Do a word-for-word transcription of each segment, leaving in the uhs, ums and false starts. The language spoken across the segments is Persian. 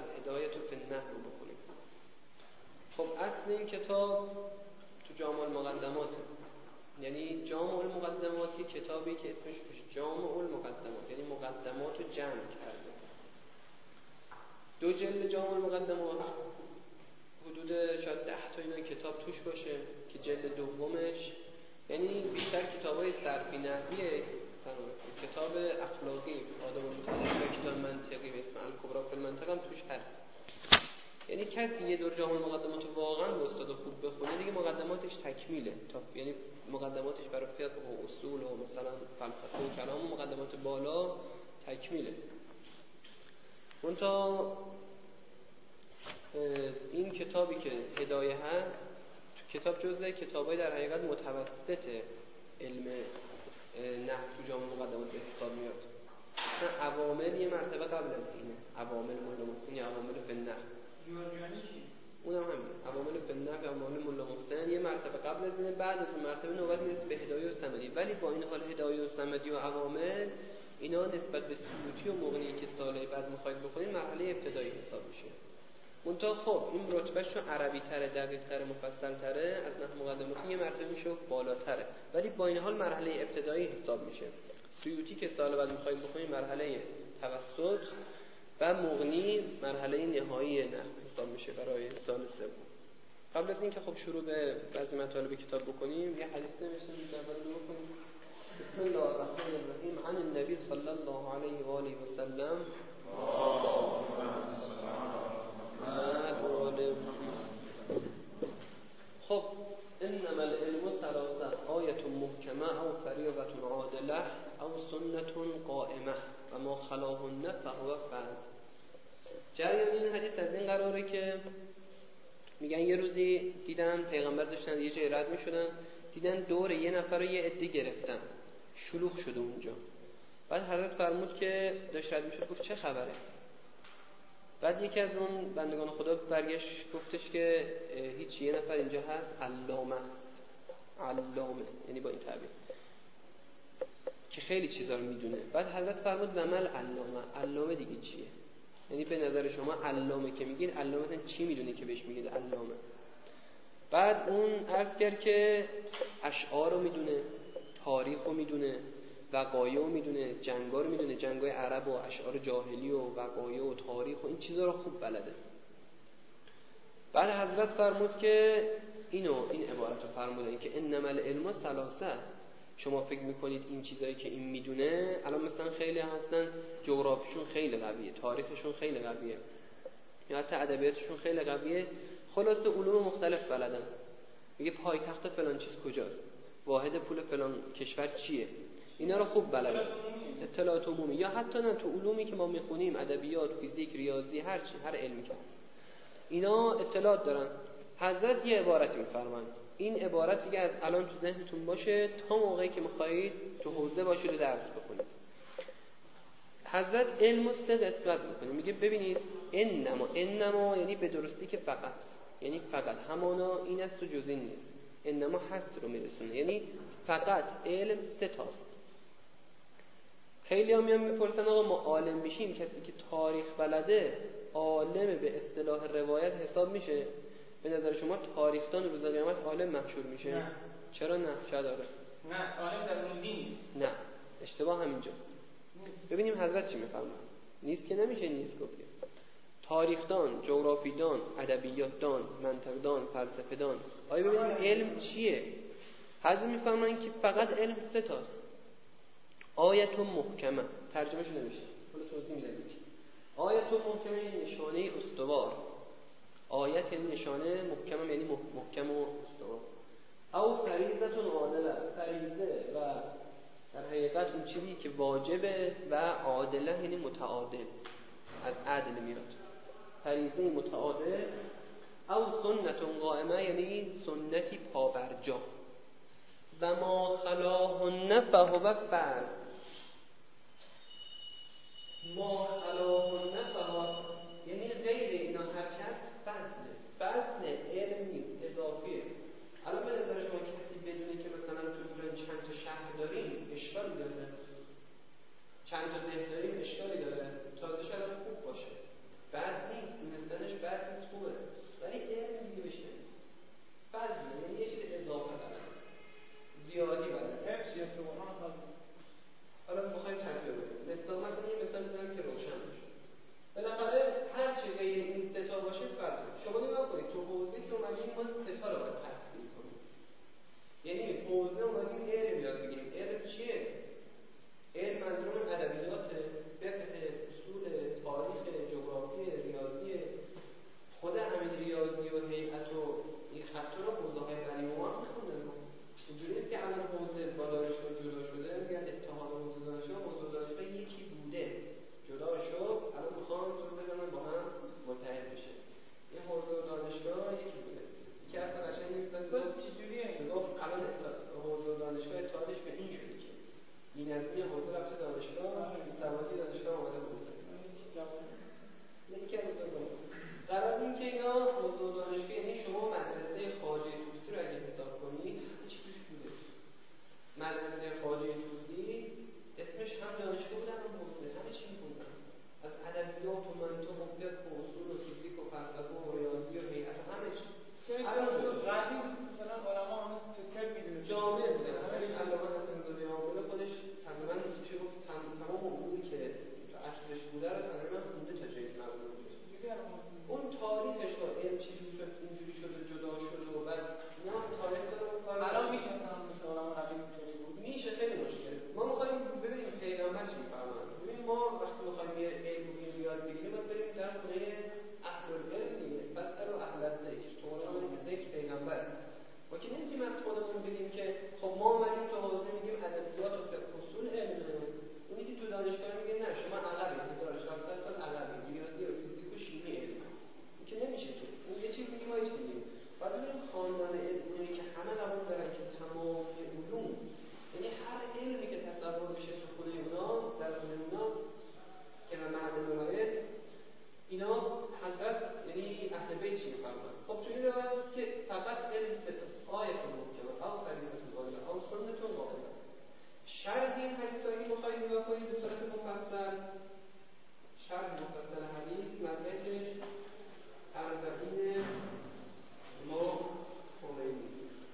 الهدایة فی النحو رو بخونیم. خب اصل این کتاب تو جامع المقدمات، یعنی جامع المقدماتی کتابی که اسمش جامع المقدمات، یعنی مقدمات رو جمع کرده. دو جلد جامع المقدمات، حدود شاید ده تا اینا کتاب توش باشه که جلد دومش یعنی بیشتر کتابای صرفی نحویه، کتاب اخلاقی آداب المتعلق و کتاب منطقی به اسم الکبری فی المنطق هم توش هست. یعنی کسی یه دور جامع المقدمات واقعا به استاد خوب بخونه دیگه مقدماتش تکمیله، تا یعنی مقدماتش برای فقه و اصول و مثلا فلسفه و کلام و مقدمات بالا تکمیله. منتها این کتابی که هدایه هست تو کتاب جزء کتابای در حقیقت متوسط علم نحو تو جامع مقدمات به حساب میاد. مثلا عوامل یه مرتبه قبل از اینه، عوامل مولا محسن یا عوامل فی النحو جورجانی چی؟ اونم همین عوامل فی النحو یا عوامل مولا محسن یه مرتبه قبل از اینه، بعد از اون مرتبه نوبت میرسه به هدایه و صمدی. ولی با این حال هدایه و صمدی و عوامل اینا نسبت به سیوطی و مغنی که سالهای بعد میخواید بخونید مرحله ابتدایی حساب میشه. منتها خب این رتبهش چون عربی تره، دقیق تره، مفصل تره، از نحو مقدماتی یه مرتبه میشه بالاتره، ولی با این حال مرحله ابتدایی حساب میشه. سیوطی که سال بعد میخواید بخونید مرحله توسط و مغنی مرحله نهایی نحو حساب میشه برای سال سوم. قبل از اینکه خب شروع به بعضی مطالب کتاب بکنیم یه حدیث نوشتم اول رو بکنیم. بسم الله الرحمن الرحیم عن النبی صلی الله علیه و آله و سلم. خب انما العلم ثلاثه آیه محکمه او فریضه عادله او سنت قائمه و ما خلاهن فهو فرض. جریان این حدیث از این قراره که میگن یه روزی دیدن پیغمبر داشتن یه جای رد میشدن، دیدن دور یه نفر رو یه عده گرفتن، شلوغ شده اونجا. بعد حضرت فرمود که داشت رد میشد گفت چه خبره؟ بعد یکی از اون بندگان خدا برگشت گفتش که هیچ، یه نفر اینجا هست علامه علامه یعنی با این تعبیر که خیلی چیزا رو میدونه. بعد حضرت فرمود زمل علامه، علامه دیگه چیه؟ یعنی به نظر شما علامه که میگین علامه چی میدونه که بهش میگید علامه؟ بعد اون عرض کرد که اشعار رو میدونه، تاریخ رو میدونه، وقایع رو میدونه، جنگا رو میدونه، جنگای عرب و اشعار جاهلی و وقایع و تاریخ و این چیزا رو خوب بلده. بعد حضرت فرمود که اینو این عبارت رو فرمودن که انما العلم ثلاثه. شما فکر میکنید این چیزایی که این میدونه، الان مثلا خیلی هستن جغرافیشون خیلی قویه، تاریخشون خیلی قویه، یا حتی ادبیاتشون خیلی قویه، خلاصه علوم مختلف بلدن. میگه پایتخت فلان چیز کجاست، واحد پول فلان کشور چیه، اینا رو خوب بلدن. اطلاعات عمومی یا حتی نه تو علومی که ما میخونیم، ادبیات، فیزیک، ریاضی، هر چی، هر علمی که اینا اطلاعات دارن. حضرت یه عبارت میفرمان، این عبارت دیگه از الان تو ذهنتون باشه تا موقعی که میخواهید تو حوزه باشید و درس بخونید. حضرت علم رو سه قسمت میکنه، میگه ببینید انما انما یعنی به درستی که فقط، یعنی فقط، همانا این است و جز این نیست. انما هست رو میرسونه، یعنی فقط علم سه تاست. خیلی هم میان میپرسن آقا ما عالم میشیم، کسی که تاریخ بلده عالم به اصطلاح روایت حساب میشه؟ به نظر شما تاریخدان روز قیامت عالم محشور میشه؟ نه. چرا نه؟ چرا داره؟ نه، عالم در اون دین نیست. نه، اشتباه همینجاست. ببینیم حضرت چی میفرماید. نیست که نمیشه نیست گفت. تاریخدان، جغرافیدان، ادبیاتدان، منطقدان، فلسفه‌دان، آیا ببینیم علم چیه؟ حضرت میفرمایند که فقط علم سه تاست. آیت محکمه، ترجمهش نمیشه، حالا توضیح میدم. آیت محکمه نشانه استوار. آیت یعنی نشانه، محکمه یعنی محکم و استوار. او فریضه عادله، فریضه و در حقیقت اون چیزی که واجبه، و عادله یعنی متعادل، از عدل میاد. فریضه متعادل. او سنت قائمه یعنی سنتی پابرجا. و ما خلاهن فهو فرض. ما خلاهن فهو یعنی غیر اینا هر چند فضله، فضل علم نیست، اضافیه. الان به نظر شما کسی بدونه که مثلا تو ایران چند تا شهر داریم اشکالی داره؟ چند تا ده داریم اشکالی داره؟ تازه شاید خوب باشه، بعد نیست. حوزه اومدیم علم یاد بگیریم. علم چیه؟ علم منظور ادبیات، فقه، اصول، تاریخ، جغرافی، ریاضی. خود همین ریاضی و هیئت و این خط رو حوزه‌های قدیم ما هم می‌خوندن. اینجوری نیست که الان حوزه با دانشگاه جدا شده، میگن اتحاد حوزه دانشگاه، حوزه دانشگاه یکی بوده، جدا شد، الان میخوان زور بزنن با هم متحد بشه. این حوزه دانشگاه یکی بوده. یکی از قشنگ می‌ذاره گفت چجوریه؟ گفت الان حوزه دانشگاه اتحادش به این شده که این از این حوزه رفته دانشگاه، این سوادی دانشگاه اومده حوزه. یکی از اون قرار این که اینا حوزه دانشگاه، یعنی شما مدرسه خواجه طوسی رو اگه حساب کنید چی توش بوده؟ مدرسه خواجه طوسی اسمش هم دانشگاه بود هم حوزه، همه چی می‌خوندن، از ادبیات و منطق و فقه و اصول و فیزیک و فلسفه و ریاضی و هیئت و همه چی. الان قدیم مثلا علما هنوز فکر می‌دونن جامع بودن. همین علامه حسن زاده عامل خودش تقریبا میشه گفت تمام علومی که تو عصرش بوده رو تقریبا خونده تا جایی که معلومه. اون تاریخش و علم چجوری شد اینجوری شد و جدا شد و بعد اینا تاریخ داره و کار الان می‌شناسن مثلا علما قدیم اینطوری بود. میشه خیلی مشکل. ما می‌خوایم ببینیم پیغمبر چی می‌فرمایند. ببین ما وقتی می‌خوایم یه علم رو یاد بگیریم باید بریم در خونه اهل العلم دیگه. فسألوا اهل الذکر. تو قرآن میگه ذکر پیغمبر. ما که نمی‌تونیم از خودمون بگیم که خب ما اومدیم تو حوزه میگیم ادبیات و فقه اصول علمه. اونی که تو دانشگاه میگه نه شما عقبید، هزار و چهارصد سال عقبید. ریاضی و فیزیک و شیمی علم. این که نمیشه که. اون یه چیز میگه ما هیچ میگیم. بعد ببینیم خاندان علمی که همه قبول دارن که تمام علوم، یعنی هر علمی که تصور بشه تو خونه اونا، در خونه اونا که به مهد ولایت اینا حضرت یعنی اهل بیت چی می‌فرمایند. خب تو این روایت که فقط علم سه آیه محکمه او فریضه العالیه او سنت قائمه. شرح این حدیثایی می‌خواید نگاه کنید به صورت مفصل. شرح مفصل حدیث مدرکش اربعین امام خمینی.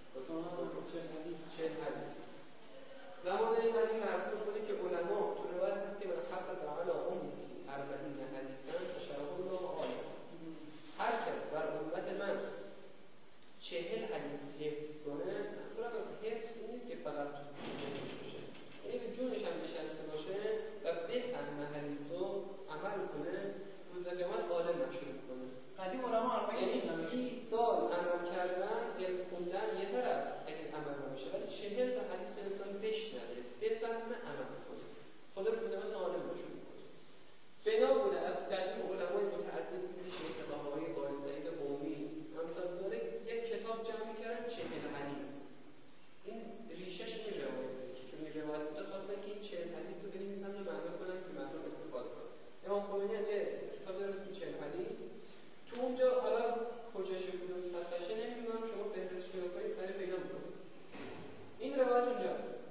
چه حدیث زمان این حدیث مرسوم بوده که علما تو روایت هست که من حفظ علی امتی اربعین حدیثاً فشرح الله عالی. هر کس بر امت من چهل حدیث حفظ کنه، منظورم از حفظ نیست که فقط تو حفظ باشه، یعنی به جونش هم نشسته باشه و بفهمه حدیث رو عمل کنه، روز قیامت عالم محسوب کنه. قدیم علما اربعین یعنی بیست سال عمل کردن، علم خوندن یه طرف اگه عمل نمیشه، ولی چهل تا حدیث انسان بشنوه، بفهمه، عمل کنه، خدا رو قیامت عالم محسوب کنه. بنا بوده از قدیم علمای متعدد مثل شیخ بهایی، قاضی سعید قمی، امثال داره یک کتاب جمع کردن چهل حدیث. این ریشش این روایته که چون این روایت بوده خواستن که این چهل حدیث رو بنویسن و معنی کنن که مردم استفاده کنن. امام خمینی هم یه کتاب داره که چهل حدیث تو اونجا حالا کجاشه کدوم صفحشه نمیدونم، شما فهرستش رو کنید سریع پیدا میکنید. این روایت اونجا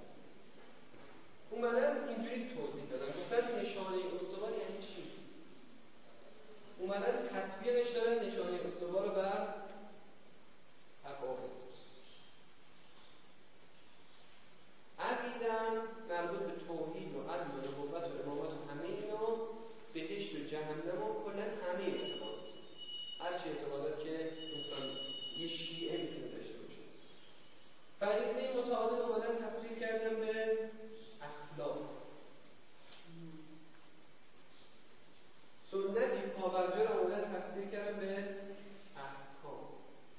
اومدن اینجوری توضیح دادن، گفتن نشانه استوار یعنی چی؟ اومدن تطبیقش دادن نشانه استوار رو بر عقاید. عقیده‌ام مربوط به توحید و عدل و نبوت و امامت و همه اینا، بهشت و جهنم و کلاً همه اعتقاد، هر چه اعتقادات که انسان یه شیعه میتونه داشته باشه. فریضه متعادل اومدن تفسیر کردن به اخلاق. سنتی پابرجا رو اومدن تفسیر کردن به احکام.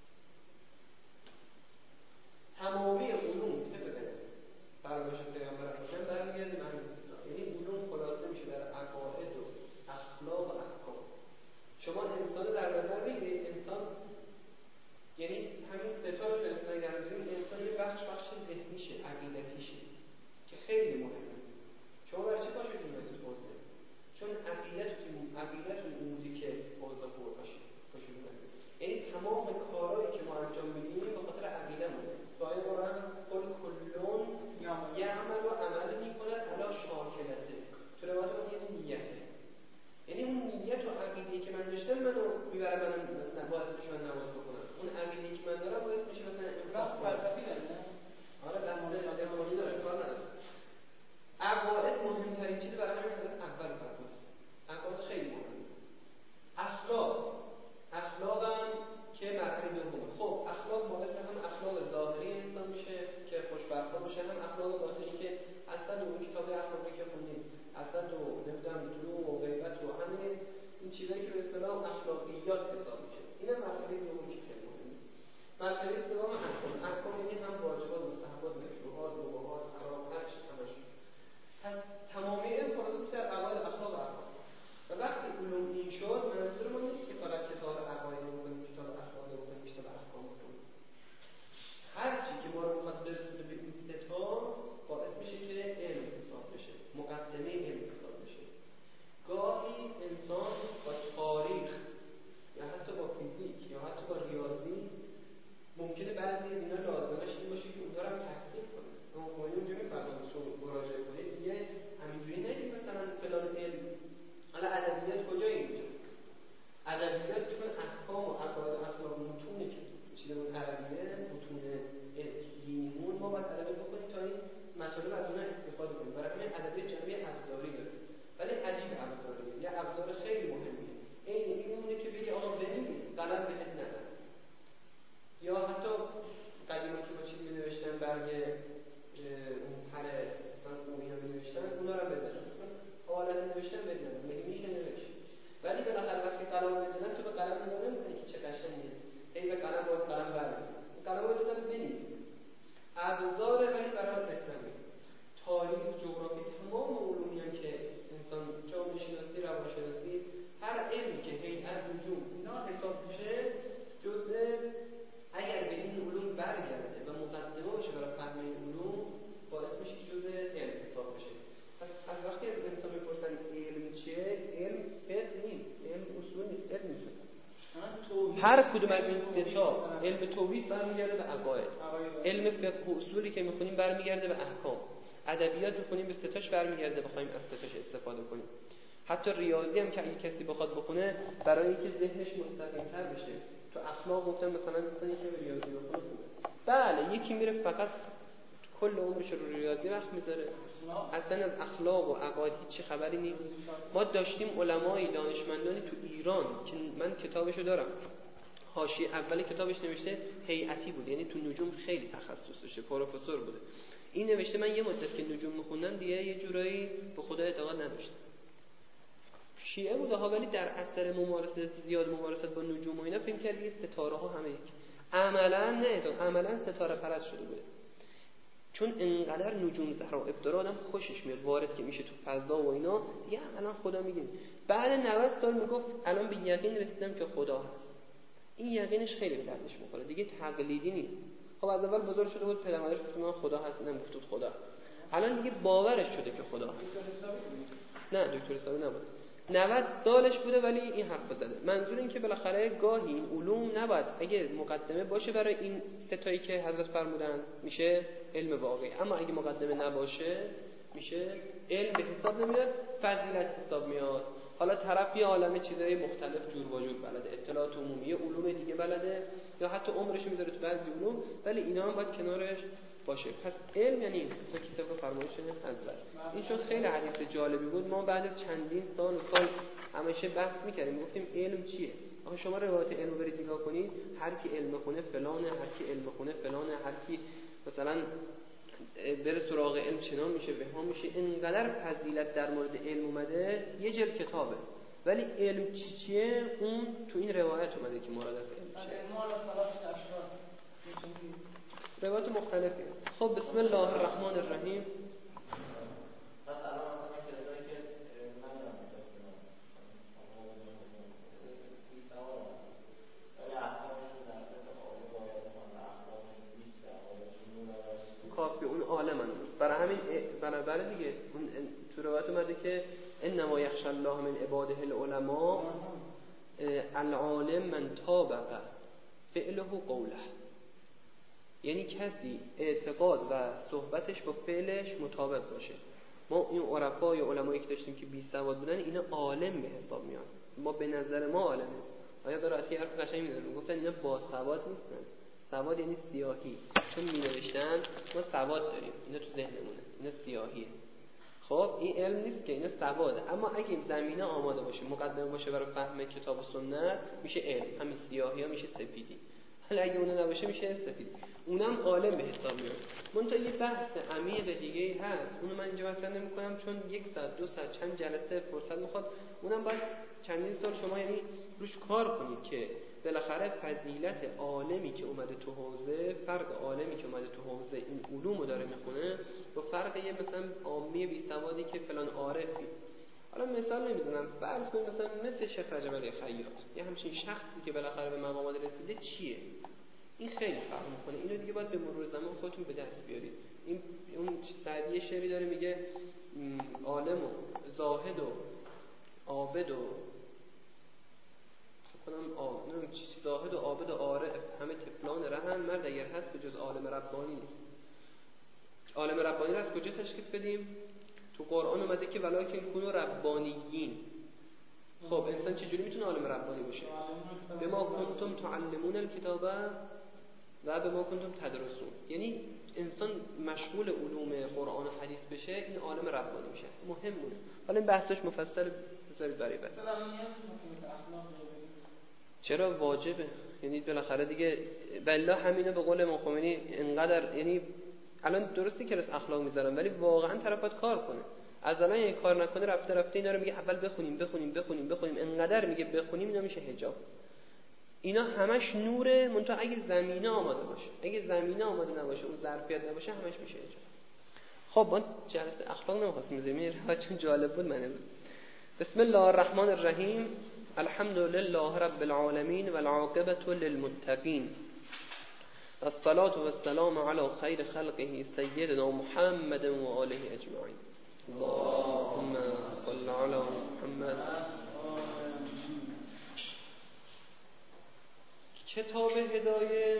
تمامی علوم طبق فرمایش پیامبر اکرم برمیگرده به همین اصطلاح، یعنی علوم خلاصه میشه در عقاید و اخلاق و احکام. شما انسان در نظر بگیرید، انسان یعنی همین ستا رو فرستن گردیم، انسان یه بخش بخش ذهنیشه، عقیدتیشه که خیلی مهمه. شما برای چی پاشید می‌برید حوزه؟ چون عقیدتون عقیدتون اون بودی که حوزه خور باشید پاشید می‌برید. یعنی تمام کارهایی که ما انجام میدیم به خاطر عقیده مونه. سایه قرآن قل کلون یعمل و عمل می‌کند علی شاکلته. تو روایت میگه نیته. یعنی اون نیت و عقیده‌ای که من داشتم منو میبره منم باعث میشه من نماز بخونم. اون عقیده‌ای که من دارم باعث میشه مثلا انفاق فلسفی داره. آره بحث درمانی داره، کار نداره. عقاید مهمترین چیز برای همین حضرت اول فرمود. عقاید خیلی مهمه. اخلاق اخلاقم که مرحله دومه. خب اخلاق باعث هم اخلاق ظاهری انسان میشه که خوش جزئیات حساب میشه. این مرحله دومی که خیلی مهمه. مرحله سوم احکام. احکام یعنی هم واجبات، مستحبات، مکروهات، مباحات، حرام، هر چی همش. پس تمامی این فرض در قواعد اخلاق و احکام. و وقتی علوم این شد، منظور ما نیست که فقط کتاب عقاید رو بخونیم، کتاب اخلاق رو بخونیم، کتاب احکام رو بخونیم. هر چی که ما رو می‌خواد برسونه به این سه تا باعث میشه که علم حساب بشه، مقدمه علم حساب بشه. گاهی انسان با تاریخ یا حتی با فیزیک یا حتی با ریاضی ممکنه بعضی از اینا لازمش این باشه که اونها رو هم تحقیق کنه. اما خب اینجا می‌فهمم شما مراجعه کنید دیگه همینجوری نگید مثلا فلان علم. حالا ادبیات کجا اینجا؟ ادبیات چون احکام و عقاید و اخلاق متونی که چیزمون عربیه، متون دینیمون، ما باید ادبیات بخونیم تا این مطالب از اونها استفاده کنیم. برای همین ادبیات جنبه ابزاری داره. ولی عجیب ابزاریه. یه ابزار خیلی مهمیه. این اینونه که بگی آقا بنویس، قلم بهت ندن. یا حتی قدیما که با چیز می‌نوشتن برگه اون پره مثلا قومی ها می‌نوشتن، اونا رو بزنن. حالت نوشتن بدن، میگه میشه نوشت. ولی بالاخره وقتی قلم بزنن تو به قلم نگاه نمی‌کنی که چه قشنگه. هی به قلم باید قلم برمی‌داری. قلم رو بزن بنویس. ابزار ولی برای اسلامی. تاریخ، جغرافی، تمام علومی که انسان جامعه شناسی، روانشناسی، هر علمی که هیئت نجوم اینا حساب میشه جزء اگر به این علوم برگرده و مقدمه باشه برای فهم این علوم باعث میشه که جزء علم حساب بشه. پس از وقتی از انسان میپرسن علم چیه؟ علم فقه نیست، علم اصول نیست، علم نیست. هر کدوم از این سه تا علم توحید برمیگرده به عقاید، علم فقه و اصولی که میخونیم برمیگرده به احکام، ادبیات میخونیم به سه تاش برمیگرده بخوایم از سه تاش استفاده کنیم. حتی ریاضی هم که اگه کسی بخواد بخونه برای اینکه ذهنش مستقیم‌تر بشه، تو اخلاق گفتن مثلا می‌خونه که ریاضی بخونه خوبه. بله یکی میره فقط کل عمرش رو ریاضی وقت میذاره، اصلا از اخلاق و عقاید هیچ خبری نیست. ما داشتیم علمای دانشمندانی تو ایران که من کتابشو دارم، حاشیه اول کتابش نوشته هیئتی بود، یعنی تو نجوم خیلی تخصص داشته، پروفسور بوده. این نوشته من یه مدت که نجوم می‌خوندم دیگه یه جورایی به خدا اعتقاد نداشتم. شیعه بوده ها، ولی در اثر ممارست زیاد ممارست با نجوم و اینا فکر کرد یه ستاره ها همه یک. عملاً نه، تو عملاً ستاره پرست شده بوده. چون انقدر نجوم ضرائب داره آدم خوشش میاد، وارد که میشه تو فضا و اینا دیگه عملاً خدا میگین. بعد نود سال میگفت الان به یقین رسیدم که خدا هست. این یقینش خیلی به دردش میخوره، دیگه تقلیدی نیست. خب از اول بزرگ شده بود پیغمبرش گفت من خدا هست، اینم گفت خدا. الان دیگه باورش شده که خدا هست. نه دکتر حسابی نبود. نود سالش بوده ولی این حرف زده. منظور این که بالاخره گاهی این علوم نباید اگه مقدمه باشه برای این ستایی که حضرت فرمودن میشه علم واقعی، اما اگه مقدمه نباشه میشه علم به حساب نمیاد، فضیلت حساب میاد. حالا طرف یه عالمه چیزای مختلف جور و جور بلده، اطلاعات عمومی، علوم دیگه بلده، یا حتی عمرش میذاره تو بعضی علوم، ولی اینا هم باید کنارش باشه. پس علم یعنی این تا کتاب فرمایش حضرت. این شد خیلی حدیث جالبی بود. ما بعد از چندین سال و سال همیشه بحث می‌کردیم، گفتیم علم چیه؟ آخه شما روایت علم رو برید نگاه کنید، هر کی علم خونه فلانه، هر کی علم خونه فلانه، هر کی مثلا بره سراغ علم چنان میشه بهمان میشه. اینقدر فضیلت در مورد علم اومده، یه جلد کتابه، ولی علم چی چیه اون تو این روایت اومده که مراد از علم چیه. روایت مختلفه. خب بسم الله الرحمن الرحیم. کافی اون عالمن، برای همین برابر دیگه اون تو روایت اومده که انما یخشی الله من عباده العلماء العالم من طابق فعله قوله، یعنی کسی اعتقاد و صحبتش با فعلش مطابق باشه. ما این عرفا یا علمایی که داشتیم که بی سواد بودن اینا عالم به حساب میان، ما به نظر ما عالمه. آیا دراتی حرف قشنگ می‌زنن، گفتن اینا با سواد نیستن. سواد یعنی سیاهی، چون می‌نوشتن ما سواد داریم، اینا تو ذهنمونه، اینا سیاهیه. خب این علم نیست که، اینا سواده. اما اگه این زمینه آماده باشه، مقدمه باشه برای فهم کتاب و سنت، میشه علم. همین سیاهی‌ها میشه سفیدی. حالا اگه اون نباشه میشه سفید، اونم عالم به حساب میاد. من تا یه بحث عمیق دیگه هست، اونو من اینجا مطرح نمی‌کنم چون یک ساعت دو ساعت چند جلسه فرصت میخواد، اونم باید چندین سال شما یعنی روش کار کنید که بالاخره فضیلت عالمی که اومده تو حوزه، فرق عالمی که اومده تو حوزه این علومو داره میخونه با فرق یه مثلا عامی بی سوادی که فلان عارفی. حالا مثال نمیزنم، فرض کنید مثلا مثل شیخ رجب علی خیاط، یه همچین شخصی که بالاخره به مقامات رسیده چیه؟ این خیلی فرق میکنه. اینو دیگه باید به مرور زمان خودتون به دست بیارید. این اون سعدی شعری داره میگه عالم و زاهد و عابد و کنم آمنم زاهد و عابد و عارف همه تفلان رهن، مرد اگر هست به جز عالم ربانی نیست. عالم ربانی رو از کجا تشخیص بدیم؟ تو قرآن اومده که ولکن کونوا ربانیین. خب انسان چجوری میتونه عالم ربانی باشه؟ به ما کنتم تعلمون الکتاب و به ما کنتم تدرسون. یعنی انسان مشغول علوم قرآن و حدیث بشه، این عالم ربانی میشه. مهمه. حالا این بحثش مفصل بذارید برای بعد. چرا واجبه؟ یعنی بالاخره دیگه والله همینه به قول امام خمینی انقدر، یعنی الان درستی که رس اخلاق میذارم ولی واقعا طرف باید کار کنه. از الان این کار نکنه رفته رفته اینا رو میگه اول بخونیم بخونیم بخونیم بخونیم انقدر میگه بخونیم اینا میشه حجاب. اینا همش نوره، منتها اگه زمینه آماده باشه، اگه زمینه آماده نباشه، اون ظرفیت نباشه همش میشه حجاب. خب ما جلسه اخلاق نمیخواستیم بزنیم، چون جالب بود. من بسم الله الرحمن الرحیم. الحمد لله رب العالمین والعاقبة للمتقین والصلاة والسلام علی خیر خلقه سیدنا محمد و آله اجمعین. اللهم صل علی محمد. کتاب هدایه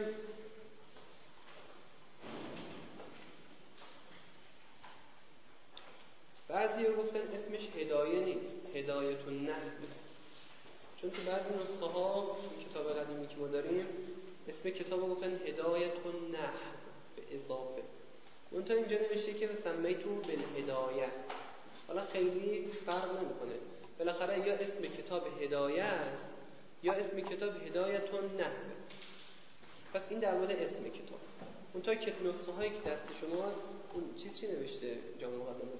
بعضی ها گفتن اسمش هدایه نیست، هدایت النحو، چون تو بعضی نسخه ها کتاب قدیمی که ما داریم اسم کتاب رو گفتن هدایت النحو به اضافه. اون تا اینجا نوشته که سمیتو بالهدایه. حالا خیلی فرق نمیکنه، بالاخره یا اسم کتاب هدایه است یا اسم کتاب هدایت النحو. پس این در مورد اسم کتاب. اون تا که نسخه هایی که دست شما اون چیز چی نوشته جامع مقدمات؟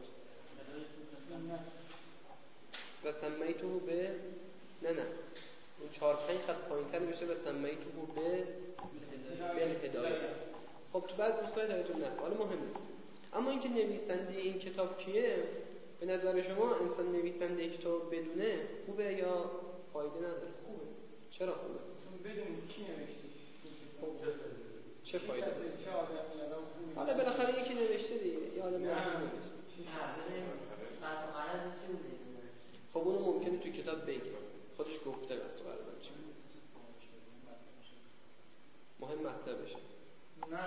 و سمیتو به نه نه اون چهار پنج خط پایین‌تر نوشته و سمیتو به بالهدایه. خب تو بعض نسخه‌ها هدایت نه، حالا مهم نیست. اما اینکه نویسنده این کتاب کیه؟ به نظر شما انسان نویسنده کتاب بدونه خوبه یا فایده نداره؟ خوبه. چرا خوبه؟ بدون کی نوشته؟ خب چه فایده داره؟ حالا بالاخره یکی نوشته دیگه، یه آدم نوشته. خب اونو ممکنه تو کتاب بگه، خودش گفته است برای من چی مهم مطلبشه. نه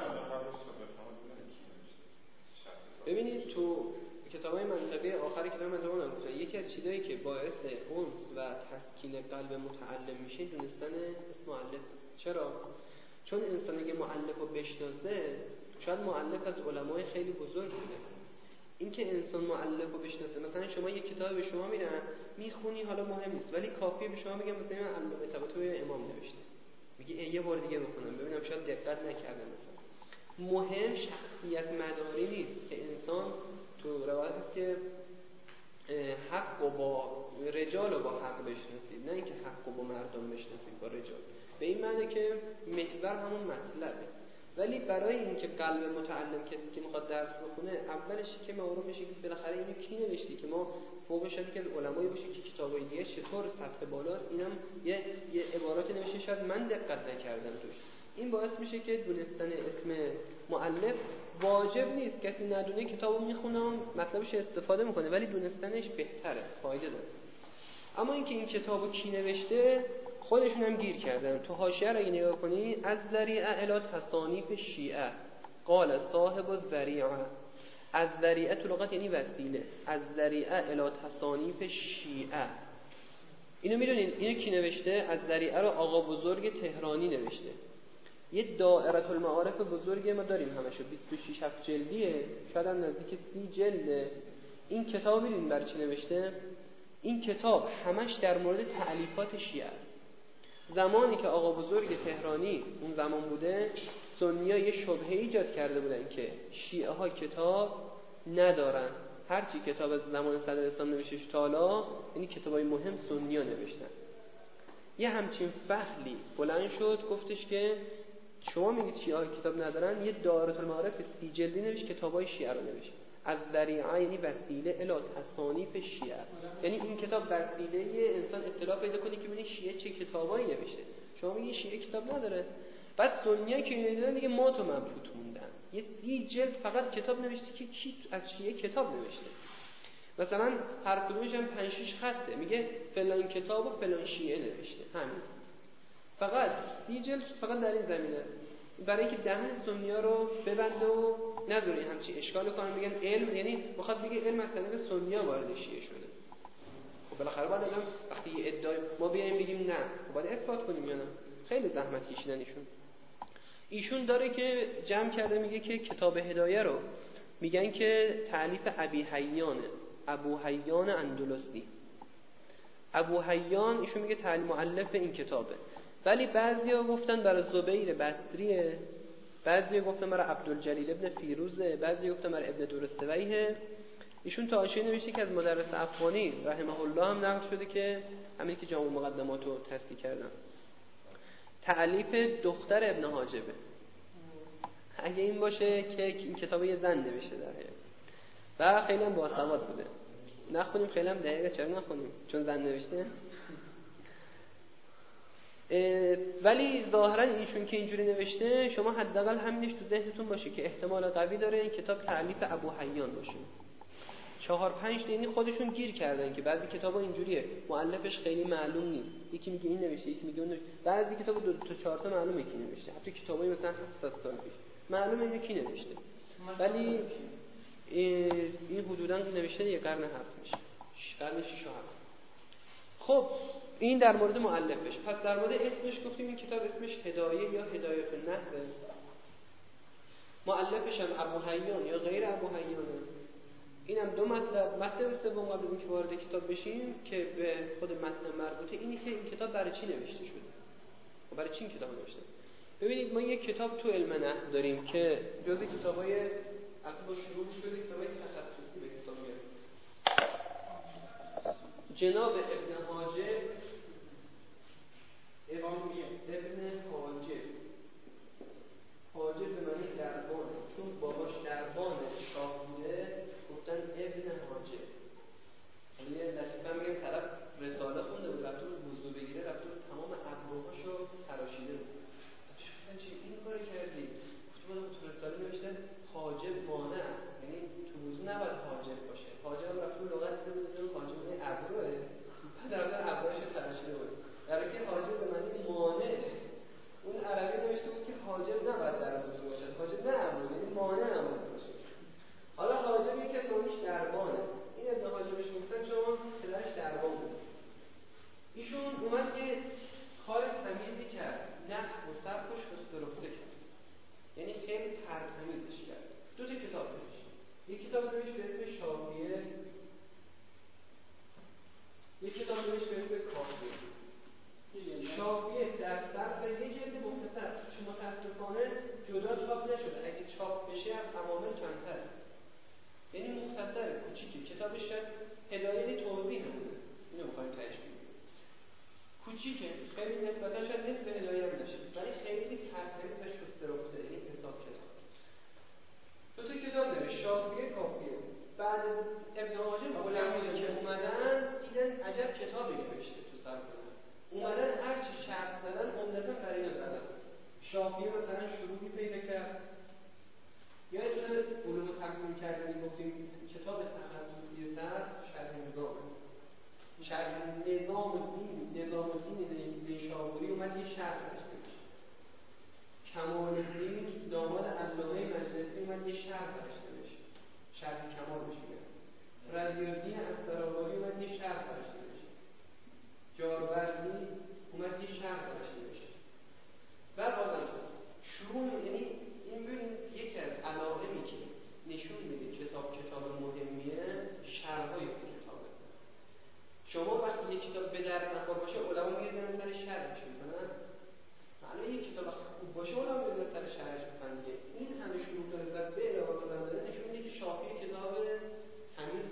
ببینید تو کتابای منطقه آخر کتاب منطقه نگفتن یکی از چیزایی که باعث اون و تسکین قلب متعلم میشه دونستن اسم مؤلف. چرا؟ چون انسان اگه مؤلف رو بشناسه، شاید مؤلف از علمای خیلی بزرگ بوده. اینکه انسان مؤلف رو بشناسه، مثلا شما یک کتاب به شما میدن میخونی، حالا مهم نیست، ولی کافیه به شما میگم مثلا علامه طباطبایی امام نوشته، میگه یه بار دیگه بخونم ببینم شاید دقت نکردم. مثلا مهم شخصیت مداری نیست که انسان تو روایت هست که حق و با رجال رو با حق بشناسید، نه اینکه حق و با مردم بشناسید با رجال. به این معنی که محور همون مطلبه. ولی برای اینکه قلب متعلم کسی که میخواد درس بخونه اولش که معروف بشه که بالاخره اینو کی نوشته، که ما فوقش شدی که علمایی باشه که کتابای دیگه چطور سطح بالاست، اینم یه یه عبارات نوشته شاید من دقت نکردم توش. این باعث میشه که دونستن اسم مؤلف واجب نیست، کسی ندونه کتابو میخونه مطلبش استفاده میکنه، ولی دونستنش بهتره، فایده داره. اما اینکه این کتابو کی نوشته خودشون هم گیر کردن. تو حاشیه را اگه نگاه کنی از ذریعه الی تصانیف شیعه قال صاحب الذریعه. از ذریعه تو لغت یعنی وسیله، از ذریعه الی تصانیف شیعه. اینو میدونین اینو کی نوشته؟ از ذریعه رو آقا بزرگ تهرانی نوشته. یه دائره المعارف بزرگی ما داریم همشو بیست و شش هفت جلدیه، شاید هم نزدیک سی جلده. این کتاب میدونین برای چی نوشته؟ این کتاب همش در مورد تألیفات شیعه است. زمانی که آقا بزرگ تهرانی اون زمان بوده، سنی‌ها یه شبهه ایجاد کرده بودن که شیعه ها کتاب ندارن، هرچی کتاب از زمان صدر اسلام نوشته شد تا حالا، یعنی کتابای مهم سنی‌ها نوشتن. یه همچین فحلی بلند شد گفتش که شما میگید شیعه کتاب ندارن، یه دارالمعارف سی جلدی نوشت کتابای شیعه رو نوشت. از ذریعه یعنی وسیله الی تصانیف شیعه، یعنی این کتاب وسیله انسان اطلاع پیدا کنه که ببینه شیعه چه کتابایی نوشته. شما میگید شیعه کتاب نداره، بعد سنی‌ها که می‌دونن دیگه ما تو مبهوت موندن. یه سی جلد فقط کتاب نوشته که کی از شیعه کتاب نوشته. مثلا هر کدومش هم پنج شش خطه، میگه فلان کتاب و فلان شیعه نوشته، همین. فقط سی جلد فقط در این زمینه، برای اینکه دهن سنی‌ها رو ببنده و نذاره همچین اشکال کنن. میگن علم، یعنی میخواد بگه علم از طریق سنی‌ها وارد شیعه شده. خب بالاخره باید الان وقتی یه ادعای ما بیایم بگیم نه، خب باید اثبات کنیم یا نه. خیلی زحمت کشیدن ایشون. ایشون داره که جمع کرده، میگه که کتاب هدایه رو میگن که تألیف ابی حیانه، ابو حیان اندلسی. ابو حیان ایشون میگه تعلیف مؤلف این کتابه، ولی بعضیا گفتن برای زبیر بصریه، بعضیا گفتن برای عبدالجلیل ابن فیروزه، بعضیا گفتن برای ابن دورستویه. ایشون تا حاشیه نوشته که از مدرس افغانی رحمه الله هم نقل شده که همین که جامع مقدمات رو تصحیح کردن، تألیف دختر ابن حاجبه. اگه این باشه که این کتاب یه زن نوشته در حقیقت و خیلی هم باسواد بوده. نخونیم خیلی هم دقیقه، چرا نخونیم؟ چون زن نوشته. ولی ظاهرا ایشون که اینجوری نوشته، شما حداقل همینش تو ذهنتون باشه که احتمال قوی داره این کتاب تألیف ابو حیان باشه. چهار پنج یعنی خودشون گیر کردن که بعضی کتابا اینجوریه، مؤلفش خیلی معلوم نیست، یکی میگه این نوشته، یکی میگه اون نوشته. بعضی کتابا دو تا چهار تا معلومه کی نوشته، حتی کتابای مثلا هفتاد سال پیش معلومه اینو کی نوشته، ولی این حدوداً نوشته یه قرن هفت میشه، قرن شش و هفت. خب این در مورد مؤلفش. پس در مورد اسمش گفتیم این کتاب اسمش هدایه یا هدایت النحو، مؤلفش هم ابو حیان یا غیر ابو حیانه. اینم دو مطلب. مطلب سوم قبل از اینکه وارد کتاب بشیم که به خود متن مربوطه، اینی که این کتاب برای چی نوشته شده و برای چی این کتاب نوشته. ببینید ما یک کتاب تو علم نحو داریم که جزء کتابای اصلا با شروع شده کتابای تخصصی به کتاب میاد. جناب ابن حاجب ابن ابن حاجب حاجب به معنی دربانه، چون باباش دربان شاه بوده گفتن ابن حاجب. حالا یه لطیفه میگم طرف رساله خونده بود، رفته بود وضو بگیره، رفته بود تمام ابروهاشو تراشیده بود. گفتن چی این کارو کردی؟ گفت بود تو رساله نوشته حاجب مانع، یعنی تو وضو نباید حاجب باشه. حاجب هم رفته بود لغت دیده بود اون حاجب این ابروه، بعد رفته ابروهاشو تراشیده بود. در حالی که حاجب به معنی مانع، اون عربی نوشته بود که حاجب نباید در وضو باشه، حاجب نه ابرو، یعنی مانع نباید باشه. حالا حاجب یک کسانیش دربانه، این ابن حاجبش گفتن چون پدرش دربان بود. ایشون اومد که کار تمیزی کرد، نحو و صرف و شسته رفته کرد، یعنی خیلی ترتمیزش کرد. دو تا کتاب نوشت. یک کتاب نوشت به اسم شافیه، یک کتاب نوشت به اسم کافیه. شافیه در صرف یه جلد مختصر، چون متاسفانه جدا چاپ نشده، اگه چاپ بشه از عوامل کمتره، یعنی مختصره، کوچیکه. کتابش شاید هدایه توضیح همونه، اینو بخوایم تشبیه کوچیکه، خیلی نسبتا شاید نصف هدایه هم نشه، ولی خیلی ترتمیز و شسته رفته، یعنی حساب کتاب. دو تا کتاب نوشت، شافیه کافیه. بعد ابن حاجب علمایی که اومدن دیدن عجب کتابی نوشته تو سر کنن، اومدن هر چی شرط زدن عمدتاً بر اینو زدن. شافیه مثلا شروعی پیدا کرد، یا یه دونه علوم تقسیم کردیم، گفتیم کتاب تخصصی سر شرح نظام شرح نظام الدین نظام الدین نیشابوری اومد یه شرح داشته باشه. کمال الدین داماد علامه مجلسی اومد یه شرح داشته باشه، شرح کمال بشه. رضی الدین استرابادی اومد یه شرح داشته باشه. جاروردی اومد یه شرح داشته باشه. و بازم شروع، یعنی این ببین یکی از علائمی که نشون میده کتاب کتاب مهمیه، شرح‌های این کتابه. شما وقتی یک کتاب به درد نخور باشه علما میذارن سر شرحش میکنن، معنی یک کتاب وقتی خوب باشه علما میذارن سر شرحش میکنن. این همه شروع کنه و به علاوه بازم داره نشون میده که شافعی کتاب تمیز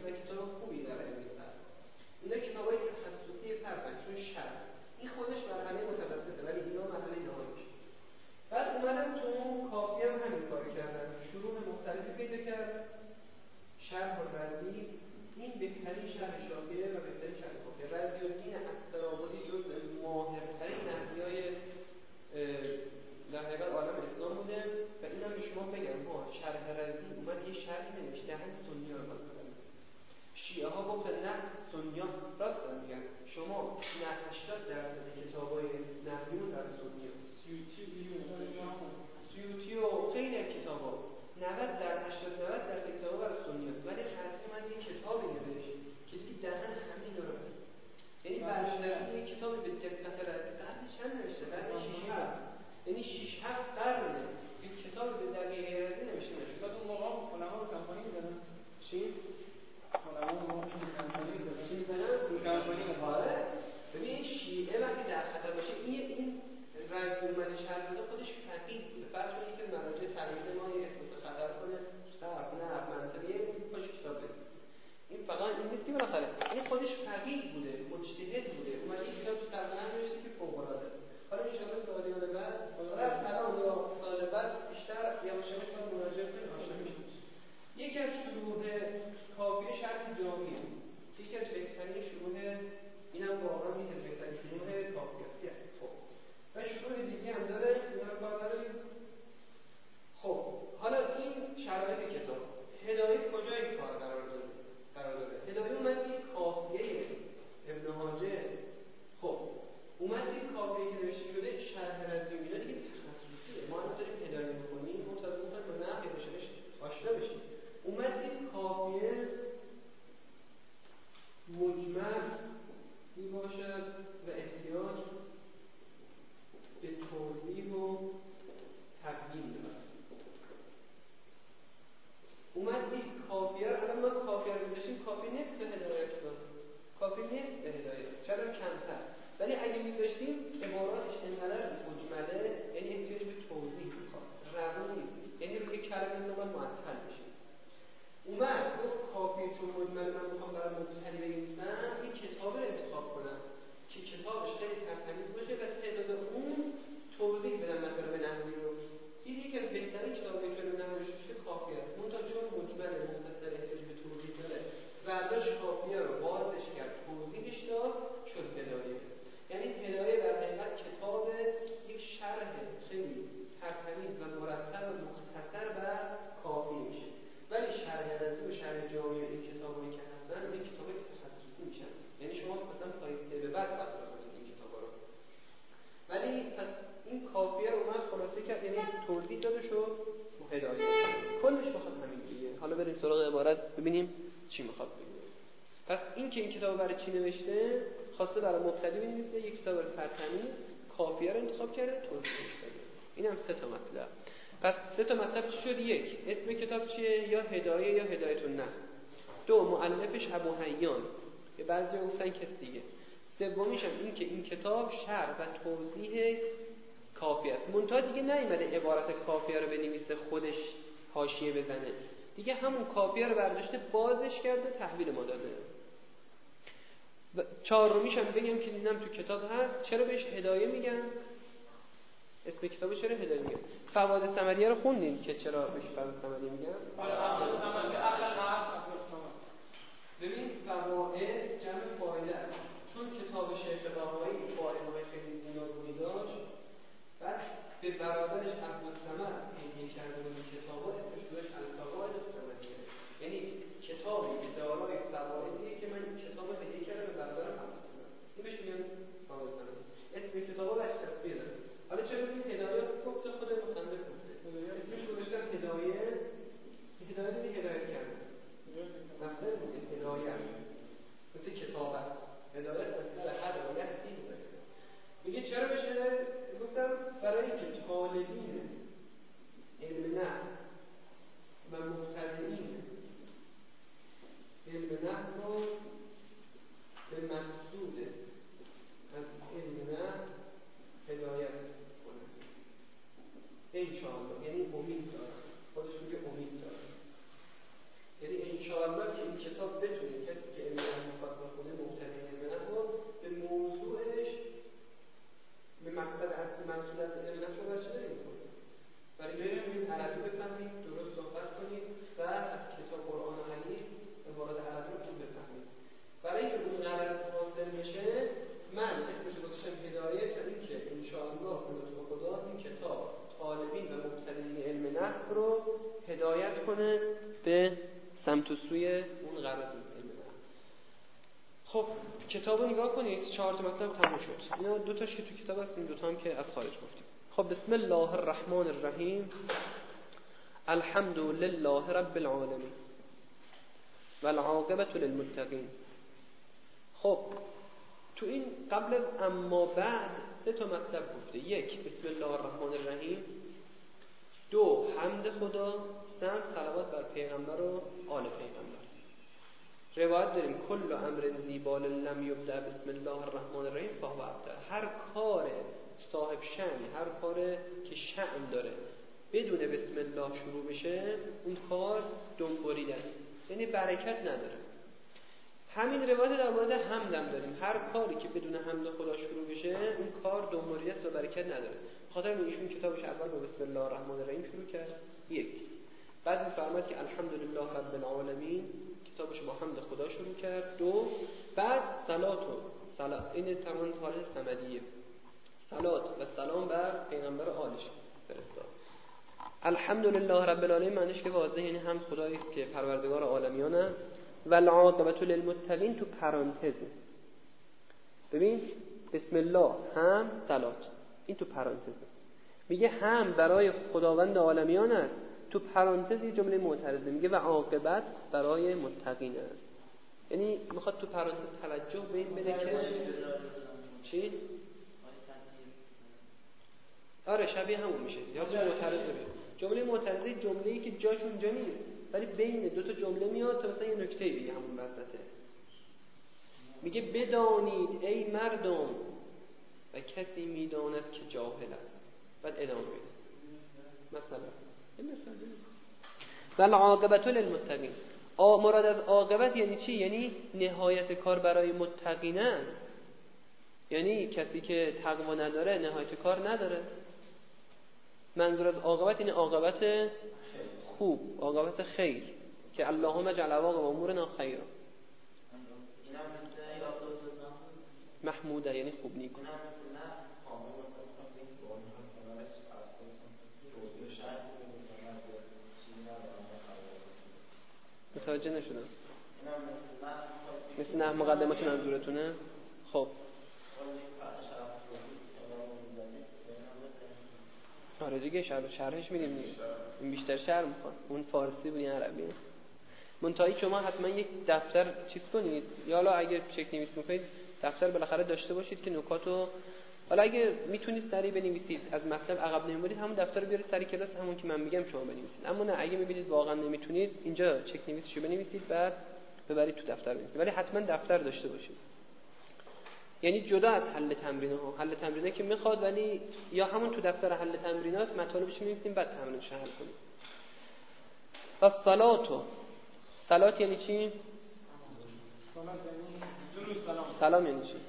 این نیست که بالاخره این خودش فقیه بوده، مجتهد بوده، اومده این کتاب سرمایه نوشته که فوق العاده است. حالا ان شاء الله سالیان بعد بعد الان یا سال بعد بیشتر یواش یواش ما مراجعه کنیم آشنا میشیم. یکی از شروح کافیه شرط جامعه، یکی از بهترین شروح اینم واقعا یکی از بهترین شروح کافیه است. خب و شروح دیگه هم داره، اینا رو کار نداریم. خب حالا این شرایط کتاب هدایه کجای کار قرار داره؟ قرار داره. هدایه اومد این کافیه ابن حاجر. خب اومد این کافیه که نوشته شده شرح رزمی اینا دیگه تخصصیه. ما الان داریم هدایه می‌کنیم، متأسفانه می‌خوایم با نحو بهش آشنا بشیم. اومد این کافیه مجمل می باشد و احتیاج به توضیح و تبیین دارد. اومد این کافیه رو الان ما کافیه رو می‌ذاشیم کافی نیست به هدایت داد. کافی نیست به هدایت. چرا کمتر؟ ولی اگه می‌ذاشتیم عباراتش انقدر مجمله، یعنی احتیاج به توضیح می‌خواد. روون نیست. یعنی روی کلمه نباید معطل بشه. اومد گفت کافی چون مجمل من می‌خوام برای مبتدی بنویسم، این کتاب رو انتخاب کنم که کتابش خیلی ترتمیز باشه و تعداد اون توضیح بدم مطالب نحوی رو. این یکی از بهترین کتابی که رو نحوی شده کافی است. منتها چون مجمل مختصر احتیاج به توضیح داره، برداشت کافیه رو بازش کرد، توضیحش داد، شد هدایه. یعنی هدایه در حقیقت کتاب یک شرح خیلی ترتمیز و مرتب و مختصر بر کافی میشه. ولی شرح رزمی و شرح جامع این کتابایی که هستن این کتابای تخصصی میشن. یعنی شما مثلا پایسته به بعد باید بخونید این کتابا رو. ولی پس این کافیه رو اومد خلاصه کرد، یعنی توضیح داده شد و هدایت. کلش بخواد همین دیگه. حالا بریم سراغ عبارت ببینیم چی میخواد بگه. پس این که این کتابو برای چی نوشته؟ خواسته برای مبتدی بنویسه، یک کتاب ترتمیز کافیه رو انتخاب کرده، توضیحش داده. اینم سه تا مطلب. پس سه تا مطلب چی شد؟ یک، اسم کتاب چیه؟ یا هدایه یا هدایت النحو. دو، مؤلفش ابو حیان، که بعضی گفتن کس دیگه. سومیش هم این که این کتاب شرح و توضیح کافیه است. منتها دیگه نیامده عبارت کافیه رو بنویسه خودش حاشیه بزنه. دیگه همون کافیه رو برداشته بازش کرده تحویل ما داده. چهارمیش هم بگم که اینم تو کتاب هست، چرا بهش هدایه میگن؟ اسم کتابو چرا هدایه میگن؟ فوائد ثمریه رو خوندین که چرا بهش فوائد ثمریه میگن؟ ببین فوائد جمع فایده است. چون کتاب شیخ بهایی فایده‌های خیلی گوناگونی داشت، بعد به برادرش عبدالصمد هدیه کرده بود کتابو، اسمش گذاشت الفوائد الثمریه. یعنی کتابی که دارای فوایدیه که من این کتابو هدیه کردم به برادرم عبدالصمد. این بهش میگن فوائد ثمریه. اسم کتابو بهش تصویر داره. حالا چرا این هدایه گفت خود مصنف گفته؟ اسمش گذاشتن هدایه، هدایه یعنی هدایت کردن. مصدر میگه هدایت. مثل کتابت. هدایت مصدر هدایت دیگه. میگه چرا بشه؟ گفتم برای اینکه طالبین علم نحو و مبتدئین علم نحو رو به مقصود از علم نحو هدایت کنند. انشاءالله، یعنی امید دارم. خودش میگه امید دارم. یعنی انشاءالله که این کتاب بتونه کسی که علم نحو میخواد بخونه، مبتدئین علم نحو رو به موضوعش، به مقصد اصلی مقصود از علم نحو رو چه نمی‌کنه. برای اینکه عربی بفهمید، درست صحبت کنید و از کتاب قرآن و حدیث عبارات عربی رو خوب بفهمید. برای اینکه اون غرض حاصل بشه، من اسمش رو گذاشتم هدایه، تا اینکه انشاءالله به لطف خدا این کتاب طالبین و مبتدئین علم نحو رو هدایت کنه به سمت و سوی اون غرض علم نحو. خب کتابو نگاه کنید، چهار تا مطلب تموم شد. اینا دو تاش که تو کتاب هست، این دو تا هم که از خارج گفتیم. خب بسم الله الرحمن الرحیم. الحمد لله رب العالمین والعاقبة للمتقین. خب تو این قبل از اما بعد سه تا مطلب گفته. یک، بسم الله الرحمن الرحیم. دو، حمد خدا. سه، صلوات بر پیغمبر و آل پیغمبر. روایت داریم کل امر زیبال لم یبدأ بسم الله الرحمن الرحیم فهو ابتر. هر کار صاحب شأن، هر کار که شأن داره بدون بسم الله شروع بشه، اون کار دنبالیده است، یعنی برکت نداره. همین روایت در مورد حمد هم داریم. هر کاری که بدون حمد خدا شروع بشه اون کار دمریت و برکت نداره. خاطر ایشون کتابش اول با بسم الله الرحمن الرحیم شروع کرد، یک. بعد می‌فرماید که الحمدلله رب العالمین، کتابش با حمد خدا شروع کرد، دو. بعد صلات و سلام، این تمام حالت صمدیه، صلات و سلام بر پیغمبر و آلش فرستاد. الحمدلله رب العالمین معنیش که واضحه، یعنی هم خدایی است که پروردگار عالمیان است. و العاقبة للمتقین تو پرانتزه. ببین بسم الله هم صلات، این تو پرانتزه. میگه هم برای خداوند عالمیان است، تو پرانتزی جمله معترضه میگه و عاقبت برای متقین است. یعنی میخواد تو پرانتز توجه به این بده که چی؟ آره شبیه همون میشه. یا معترضه بشه. جمله معترضه جمله‌ای که جاش اونجا نیست، ولی بین دو تا جمله میاد تا مثلا یه نکته بگه همون وسطه. میگه بدانید ای مردم و کسی میداند که جاهل است. بعد ادامه میده. مثلا این مثلا و العاقبة للمتقین. مراد از عاقبت یعنی چی؟ یعنی نهایت کار برای متقین است. یعنی کسی که تقوا نداره نهایت کار نداره. منظور از عاقبت این عاقبت خوب، عاقبت خیر، که اللهم اجعل عواقب امورنا خیرا. محموده یعنی خوب، نیک. متوجه نشدم. مثل نه مقدمات منظورتونه؟ خب آره دیگه شرح شرحش میدیم دیگه. این بیشتر شرح میخواد. اون فارسی بود یا عربی؟ منتهی شما حتما یک دفتر چیز کنید، یا حالا اگر چک نویس میکنید دفتر بالاخره داشته باشید که نکاتو، حالا اگه میتونید سریع بنویسید از مطلب عقب نمیمونید همون دفتر رو بیارید سریع کلاس همون که من میگم شما بنویسید. اما نه اگه میبینید واقعا نمیتونید اینجا چک نویسشو بنویسید بعد ببرید تو دفتر بنویسید، ولی حتما دفتر داشته باشید. یعنی جدا از حل تمرین‌ها، حل تمرینه که میخواد، ولی یا همون تو دفتر حل تمرینات مطالبش می‌نویسیم بعد تمرینش حل کنیم. و صلاتو، صلات یعنی چی؟ سلام یعنی چی؟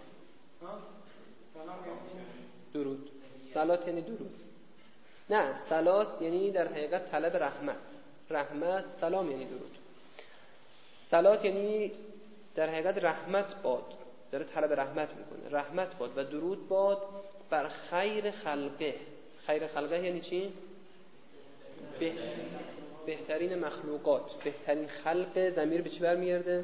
درود. صلات یعنی درود. نه، صلات یعنی در حقیقت طلب رحمت. رحمت، سلام یعنی درود. صلات یعنی در حقیقت رحمت باد، داره طلب رحمت میکنه. رحمت باد و درود باد بر خیر خلقه. خیر خلقه یعنی چی؟ به... بهترین مخلوقات، بهترین خلق. ضمیر به چی برمیگرده؟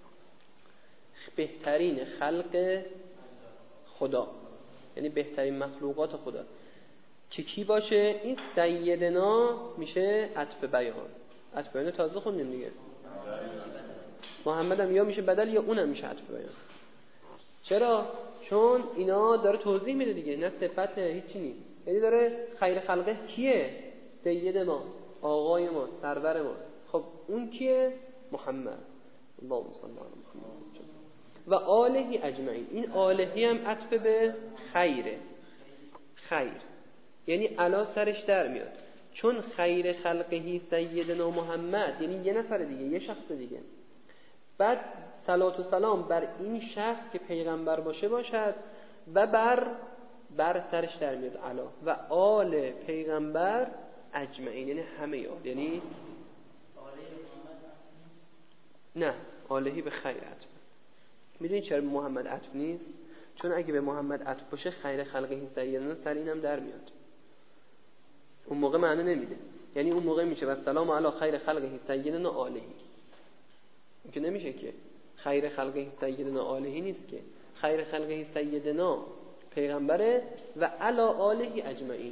بهترین خلق خدا، یعنی بهترین مخلوقات خدا که کی باشه؟ این سیدنا میشه عطف بیان. عطف بیان تازه خوندیم دیگه. محمد هم یا میشه بدل یا اونم میشه عطف بیان. چرا؟ چون اینا داره توضیح میده دیگه، نه صفت هیچی نیست. یعنی داره خیر خلقه کیه؟ سید ما، آقای ما، سرور ما. خب اون کیه؟ محمد. اللهم صل علی محمد و آله اجمعین. این آلهی هم عطف به خیره. خیر یعنی علا سرش در میاد، چون خیر خلقهی سیدنا محمد یعنی یه نفر دیگه، یه شخص دیگه. بعد صلات و سلام بر این شخص که پیغمبر باشه باشد و بر بر سرش در میاد علا و آل پیغمبر اجمعین، یعنی همه آل. یعنی نه، آلهی به خیر عطف. میدونی چرا محمد عطف نیست؟ چون اگه به محمد عطف باشه خیر خلقه سیدنا سر اینم در میاد، اون موقع معنی نمیده. یعنی اون موقع میشه و سلام علی خیر خلقه سیدنا آلهی. این که نمیشه که خیر خلقه سیدنا آلهی نیست، که خیر خلقه سیدنا پیغمبره و علی آلهی اجمعین.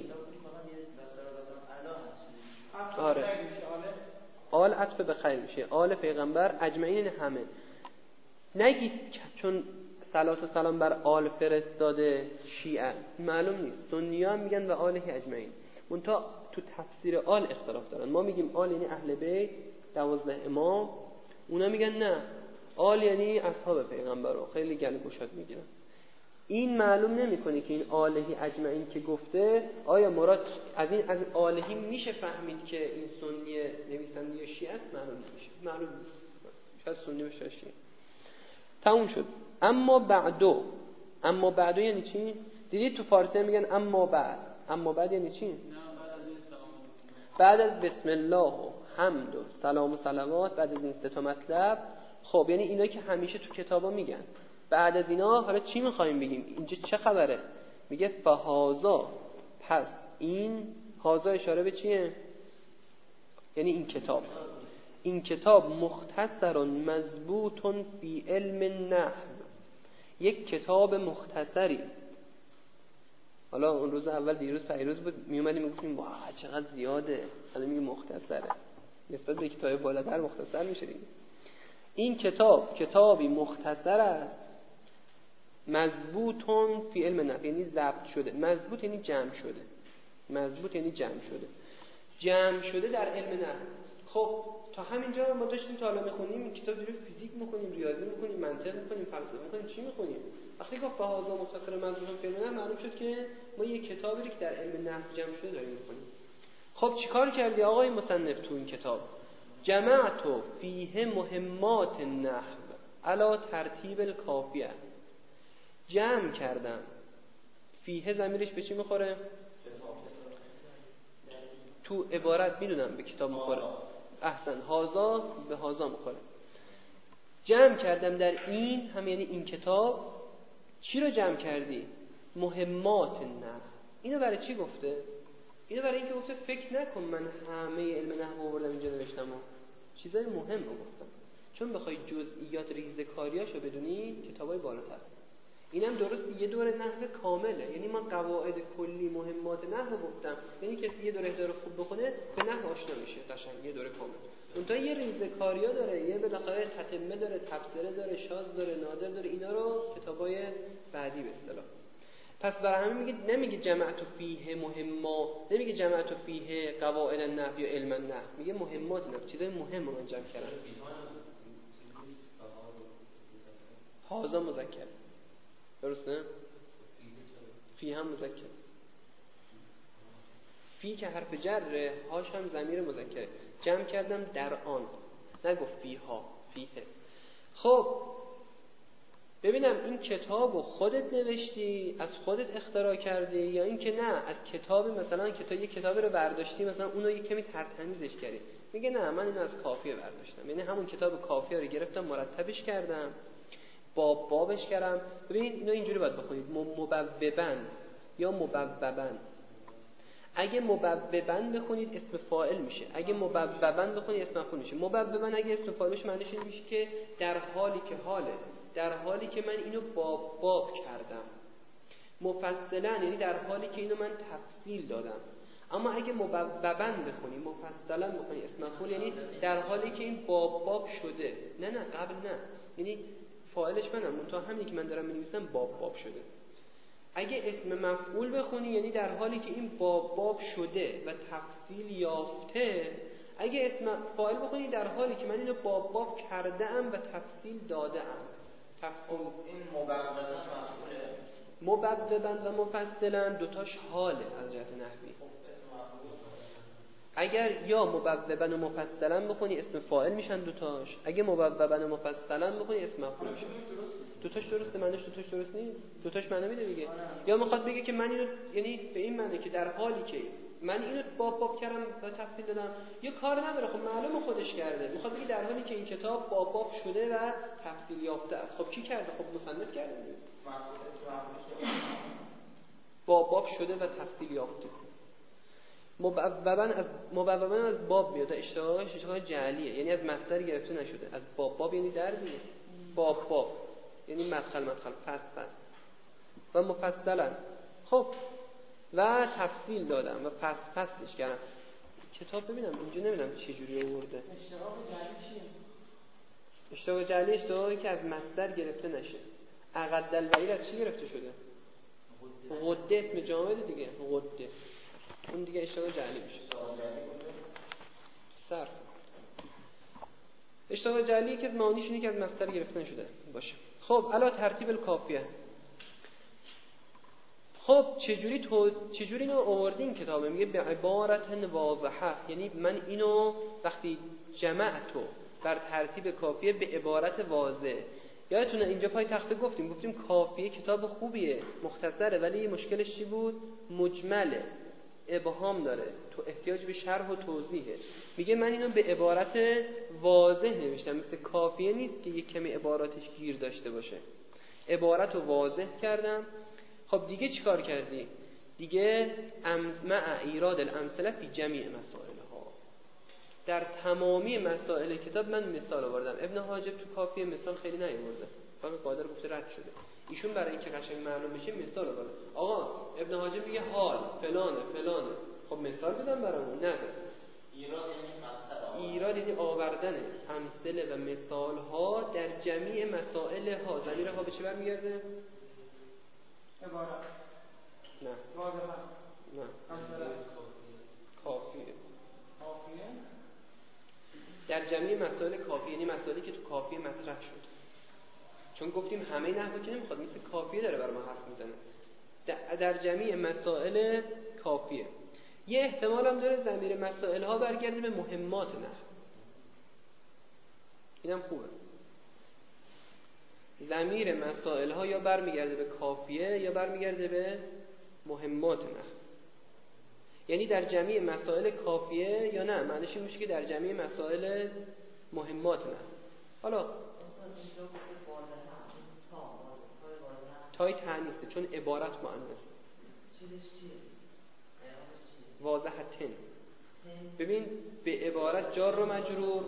آره آل عطف به خیر میشه، آل پیغمبر اجمعین همه. نگید چون صلات و سلام بر آل فرستاده شیعه، معلوم نیست. سنی‌ها میگن و آله اجمعین. منتها تو تفسیر آل اختلاف دارن. ما میگیم آل یعنی اهل بیت، دوازده امام. اونا میگن نه، آل یعنی اصحاب پیغمبر رو خیلی گله گشاد میگیرن. این معلوم نمیکنه که این آلهی اجمعین که گفته آیا مراد از این از آلهی میشه فهمید که این سنی نویسنده شیعه است؟ معلوم نمیشه، معلوم نیست. شاید سنی باشه شیعه. تموم شد. اما بعدو، اما بعدو یعنی چی؟ دیدید تو فارسی میگن اما بعد، اما بعد یعنی چی؟ بعد از بسم الله و حمد و سلام و صلوات، بعد از این سه تا مطلب. خب یعنی اینا که همیشه تو کتابا میگن. بعد از اینا حالا چی میخوایم بگیم؟ اینجا چه خبره؟ میگه فهازا، پس این، هازا اشاره به چیه؟ یعنی این کتاب. این کتاب مختصر مضبوط فی علم نحو، یک کتاب مختصری. حالا اون روز اول دیروز پیروز بود، می اومدیم میگفتیم واه چقدر زیاده، حالا میگه مختصره، نسبت به کتاب بالاتر مختصر میشه دیگه. این کتاب کتابی مختصر است، مضبوطون فی علم نحو، یعنی ضبط شده. مضبوط یعنی جمع شده، مضبوط یعنی جمع شده، جمع شده در علم نحو. خب تا همینجا ما داشتیم تا حالا میخونیم این کتاب دیگه، فیزیک میخونیم، ریاضی میخونیم، منطق میخونیم، فلسفه میخونیم، چی میخونیم؟ وقتی گفت فهازا مختصر مضبوط فی علم نحو، معلوم شد که ما یک کتابی که در علم نحو جمع شده داریم میخونیم. خب چیکار کردی آقای مصنف تو این کتاب؟ جمعت فیه مهمات النحو علی ترتیب الکافیه. جمع کردم. فیه ضمیرش به چی میخوره؟ تو عبارت میدونم به کتاب میخوره. احسن، هازا به هازا میخوره. جمع کردم در این، هم یعنی این کتاب. چی رو جمع کردی؟ مهمات النحو. اینو برای چی گفته؟ اینو برای اینکه گفته فکر نکن من همه علم نحو آوردم اینجا نوشتم و چیزای مهم رو گفتم، چون بخوای جزئیات ریزکاریاشو بدونی کتابای بالاتر. اینم درست یه دوره نحو کامله، یعنی من قواعد کلی مهمات نحو گفتم، یعنی کسی یه دوره داره خوب بخونه به نحو آشنا میشه قشنگ، یه دوره کامل. اونتا یه ریزکاریا داره، یه بالاخره تتمه داره، تفسیره داره، شاذ داره، نادر داره، اینا رو کتابای بعدی به اصطلاح. پس برای همین میگه، نمیگه جمعت فیه مهما، نمیگه جمعت فیه قواعد النحو یا علم النحو، میگه مهمات نحو، چیزای مهم رو من جمع کردم. هازا مذکر، درسته؟ فی هم مذکر. فی که حرف جره، هاش هم ضمیر مذکره. جمع کردم در آن، نگفت فی ها، فیه. خب ببینم این کتابو خودت نوشتی، از خودت اختراع کردی، یا این که نه از کتاب، مثلا کتاب یک کتابی رو برداشتی مثلا اونو یک کمی ترتمیزش کردی؟ میگه نه من اینو از کافیه برداشتم، یعنی همون کتاب کافیه رو گرفتم مرتبش کردم، باب بابش کردم. ببین اینو اینجوری باید بخونید، مبوبن یا مبوبن. اگه مبوبن بخونید اسم فاعل میشه، اگه مبوبن بخونید اسم مفعول میشه. مبوبن اگه اسم فاعل بشه معنیش این میشه که در حالی که حاله، در حالی که من اینو باب باب کردم. مفصلا یعنی در حالی که اینو من تفصیل دادم. اما اگه مبوبن بخونی، مفصلا بخونی اسم مفعول، یعنی در حالی که این باب باب شده. نه نه قبل نه، یعنی فاعلش منم، منتها همینی که من دارم می‌نویسم باب باب شده. اگه اسم مفعول بخونی یعنی در حالی که این باب باب شده و تفصیل یافته. اگه اسم فاعل بخونی در حالی که من اینو باب باب کرده ام و تفصیل داده ام. تفصیل این مبوبن مفعول، مبوبن و مفصلا دوتاش حاله از جهت نحوی. اگر یا مبوبن و مفصلا بخونی اسم فاعل میشن دوتاش، اگه مبوبن و مفصلا بخونی اسم مفعول میشه. دوتاش درسته، معنیش دوتاش درست نیست، دوتاش معنی میده دیگه. یا میخواد بگه که من اینو، یعنی به این معنی که در حالی که من اینو باب باب کردم و تفصیل دادم، یه کار نداره، خب معلومه خودش کرده. میخواد بگه در حالی که این کتاب باب باب شده و تفصیل یافته است. خب کی کرده؟ خب مصنف کرده دیگه. باب باب شده و تفصیل یافته. مبوبن از مبوبن از باب میاد، اشتقاقش اشتقاق جعلیه، یعنی از مصدر گرفته نشده. از باب باب یعنی در دیگه، باب باب یعنی مدخل مدخل، پس پس. و مفصلا خب و تفصیل دادم و پس پسش کردم. کتاب ببینم اینجا نمیدونم چه جوری آورده. اشتقاق جعلی چیه؟ اشتقاق جعلی اشتقاقی که از مصدر گرفته نشه. عقد البعیر از چی گرفته شده؟ غده، اسم جامد دیگه، غده. اون دیگه اشتقاق جعلی میشه. صرف. اشتقاق جعلی که معنیش اینه که از مصدر گرفته نشده باشه. خب الا ترتیب الکافیه. خب چجوری تو چجوری اینو آوردی این کتابه؟ میگه به عبارت واضحه، یعنی من اینو وقتی جمعتو بر ترتیب کافیه به عبارت واضح، یادتونه اینجا پای تخته گفتیم گفتیم کافیه کتاب خوبیه، مختصره، ولی یه مشکلش چی بود؟ مجمله، ابهام داره، تو احتیاج به شرح و توضیحه. میگه من اینو به عبارت واضح نوشتم، مثل کافیه نیست که یک کمی عباراتش گیر داشته باشه. عبارت رو واضح کردم. خب دیگه چیکار کردی؟ دیگه مع ایراد الامثله فی جمیع مسائلها، در تمامی مسائل کتاب من مثال آوردم. ابن حاجب تو کافیه مثال خیلی نیاورده، فقط قادر گفته رد شده. ایشون برای اینکه قشنگ معلوم بشه مثال آورده. آقا ابن حاجب میگه حال فلانه فلانه، خب مثال بدم برامون. نه ایراد یعنی ایراد یعنی آوردن امثله و مثال ها در جمیع مسائل ها. ضمیر ها به چه برمیگرده؟ عبارت. نه واضحه. نه امثله. کافیه. کافیه. در جمیع مسائل کافیه یعنی مسائلی که تو کافیه مطرح شد. چون گفتیم همه نحو که نمیخواد، مثل کافیه داره بر ما حرف میزنه. در جمیع مسائل کافیه. یه احتمال هم داره ضمیر مسائل ها برگرده به مهمات نحو. اینم خوبه. ضمیر مسائل ها یا برمیگرده به کافیه یا برمیگرده به مهمات نحو. یعنی در جمیع مسائل کافیه یا نه، معنیش این میشه که در جمیع مسائل مهمات نحو. حالا تای تانیسته چون عبارت مؤنث. واضحتن. ببین به عبارت جار و مجرور،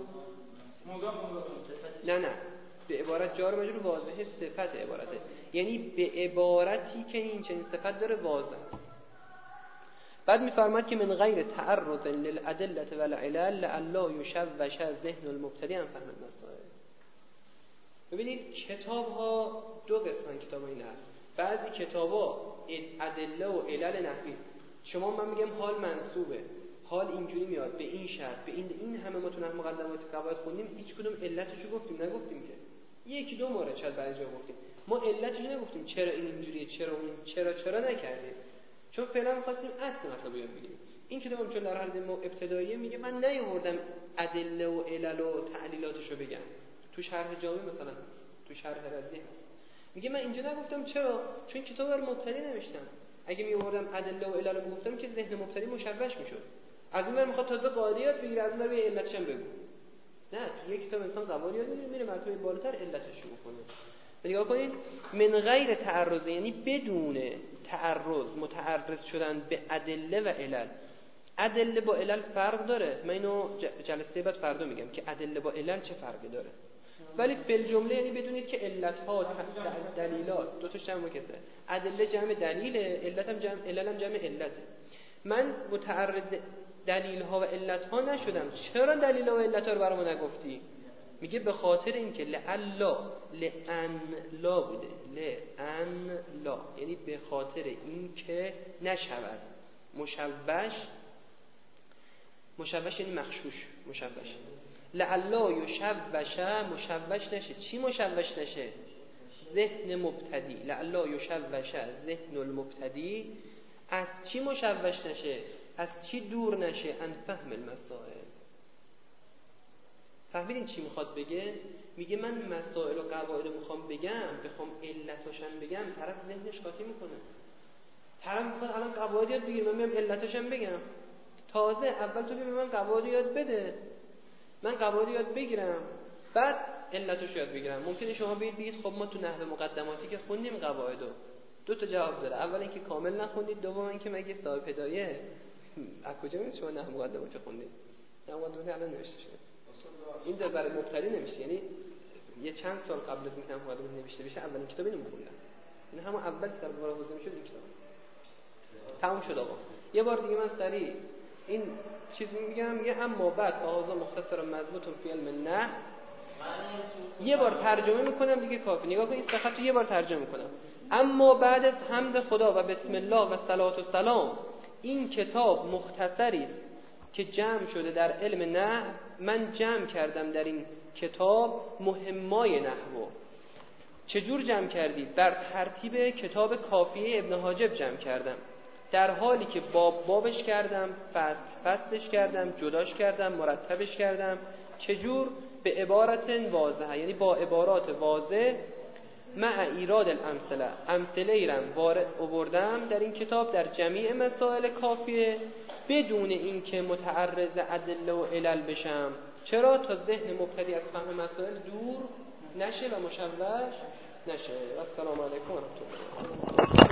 نه نه به عبارت جار و مجرور واضحه صفت عبارته، یعنی به عبارتی که این چنین صفت داره واضح. بعد میفرماد که من غیر تعرض للادله والعلل لعلا یشوش ذهن المبتدی عن فهم المسائل. ببینید کتاب ها دو قسمن کتابای نحو. بعضی کتابا ادله و علل نحوی، شما من میگم حال منصوبه، حال اینجوری میاد به این شرط به این این همه ما تو نحو مقدمات قواعد خوندیم، هیچ کدوم علتشو گفتیم نگفتیم که یکی دو مورد شاید بعضی جا گفتیم، ما علتشو نگفتیم چرا این اینجوریه چرا اون چرا چرا نکردیم، چون فعلا می‌خواستیم اصل مطلب یاد بگیریم. این کتابم چون در حد ما ابتداییه میگه من نیاوردم ادله و علل و تعلیلاتشو بگم. تو شرح جامع مثلا تو شرح رضی میگه من اینجا نگفتم چرا، چون کتاب بر مبتدی نوشتم. اگه میآوردم ادله و علل رو میگفتم که ذهن مبتدی مشوش میشد. از این ور میخواد تازه قاعدیات بگیره، از اون ور یه علتش هم بگو. نه تو یک کتاب انسان قواعد یاد میگیره، میره مرتبه بالاتر علتش شروع کنه. نگاه کنین من غیر تعرض یعنی بدون تعرض، متعرض شدن به ادله و علل. ادله با علل فرق داره، من اینو جلسه بعد فردا میگم که ادله با علل چه فرقی داره. ولی فی جمله یعنی بدونید که علت ها دلیلات دو تا جمع کسه، ادله جمع دلیل، علت هم جمع علل هم جمع علته. من متعرض دلیل ها و علت ها نشدم. چرا دلیل ها و علت ها رو برام نگفتی؟ میگه به خاطر اینکه لعلا لئن لا بوده، لئن لا یعنی به خاطر اینکه نشود مشوش. مشوش یعنی مغشوش، مشوش. لعلا یشوش مشوش نشه. چی مشوش نشه؟ ذهن مبتدی. لعلا یشوش ذهن المبتدی از چی مشوش نشه؟ از چی دور نشه؟ ان فهم المسائل. فهمیدین چی میخواد بگه؟ میگه من مسائل و قواعد میخوام بگم، بخوام علتاشم بگم، طرف ذهنش قاطی میکنه. طرف میخواد الان قواعد یاد بگیره، من میام علتاشم بگم. تازه اول تو بیا به من قواعد یاد بده، من قواعد یاد بگیرم، بعد علتش یاد بگیرم. ممکنه شما بگید بگید خب ما تو نحو مقدماتی که خوندیم قواعدو. دو تا جواب داره. اول اینکه کامل نخوندید، دوم اینکه مگه صاحب هدایه از کجا میاد شما نحو مقدمات خوندید؟ نحو مقدمات الان نوشته شده. این در برای مبتدی نمیشه، یعنی یه چند سال قبل از اینکه نحو مقدمات نوشته بشه اولین کتاب اینو می‌خوندن. این همون اول که در باره حوزه میشد این کتاب. تموم شد آقا. یه بار دیگه من سریع این چیز میگم، میگه اما بعد فهذا مختصر مضبوط فی علم نه. یه بار ترجمه میکنم دیگه کافی. نگاه کنید این صفحه یه بار ترجمه میکنم. اما بعد از حمد خدا و بسم الله و صلوات و سلام، این کتاب مختصری است که جمع شده در علم نحو. من جمع کردم در این کتاب مهمای نحو. چجور جمع کردید؟ بر ترتیب کتاب کافیه ابن حاجب جمع کردم، در حالی که باب بابش کردم، فصل فصلش کردم، جداش کردم، مرتبش کردم. چجور؟ به عبارت واضحه، یعنی با عبارات واضح، مع ایراد الامثله، امثله ایرم آوردم در این کتاب در جمیع مسائل کافیه بدون اینکه متعرض ادله و علل بشم. چرا؟ تا ذهن مبتدی از فهم مسائل دور نشه و مشوش نشه. و السلام علیکم و رحمت الله.